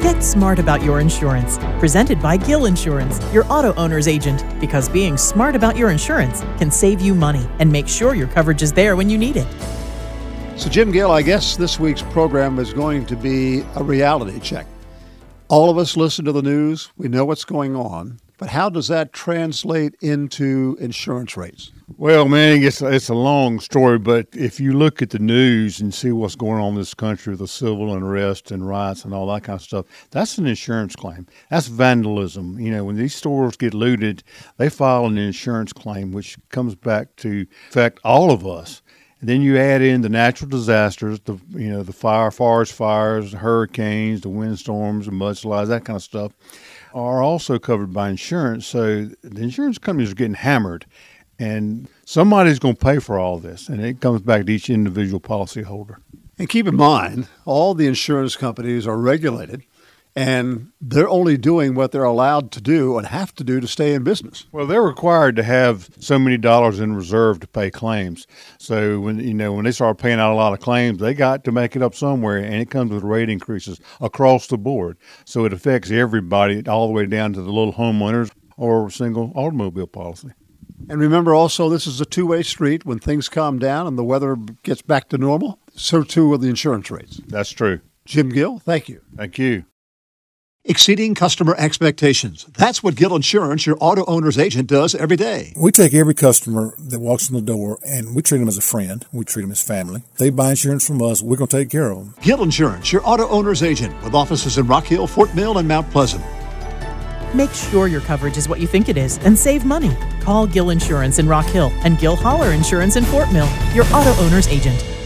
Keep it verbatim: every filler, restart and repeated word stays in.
Get smart about your insurance. Presented by Gill Insurance, your auto owner's agent. Because being smart about your insurance can save you money and make sure your coverage is there when you need it. So, Jim Gill, I guess this week's program is going to be a reality check. All of us listen to the news. We know what's going on. But how does that translate into insurance rates? Well, man, it's, it's a long story, but if you look at the news and see what's going on in this country with the civil unrest and riots and all that kind of stuff, that's an insurance claim. That's vandalism. You know, when these stores get looted, they file an insurance claim, which comes back to affect all of us. And then you add in the natural disasters, the you know, the fire, forest fires, the hurricanes, the windstorms, the mudslides, that kind of stuff, are also covered by insurance. So the insurance companies are getting hammered, and somebody's going to pay for all this, and it comes back to each individual policyholder. And keep in mind, all the insurance companies are regulated, and they're only doing what they're allowed to do and have to do to stay in business. Well, they're required to have so many dollars in reserve to pay claims. So when you know when they start paying out a lot of claims, they got to make it up somewhere, and it comes with rate increases across the board. So it affects everybody, all the way down to the little homeowners or single automobile policy. And remember also, this is a two-way street. When things calm down and the weather gets back to normal, so too will the insurance rates. That's true. Jim Gill, thank you. Thank you. Exceeding customer expectations. That's what Gill Insurance, your auto owner's agent, does every day. We take every customer that walks in the door and we treat them as a friend. We treat them as family. They buy insurance from us. We're going to take care of them. Gill Insurance, your auto owner's agent, with offices in Rock Hill, Fort Mill, and Mount Pleasant. Make sure your coverage is what you think it is and save money. Call Gill Insurance in Rock Hill and Gill Holler Insurance in Fort Mill, your auto owner's agent.